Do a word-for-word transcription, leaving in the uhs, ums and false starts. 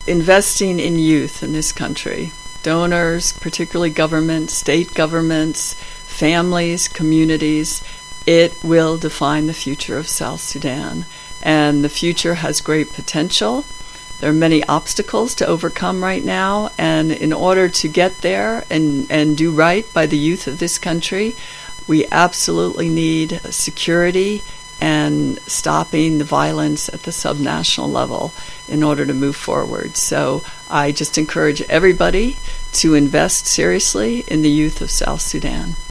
investing in youth in this country, donors, particularly government, state governments, families, communities, it will define the future of South Sudan. And the future has great potential. There are many obstacles to overcome right now, and in order to get there and, and do right by the youth of this country, we absolutely need security and stopping the violence at the subnational level in order to move forward. So I just encourage everybody to invest seriously in the youth of South Sudan.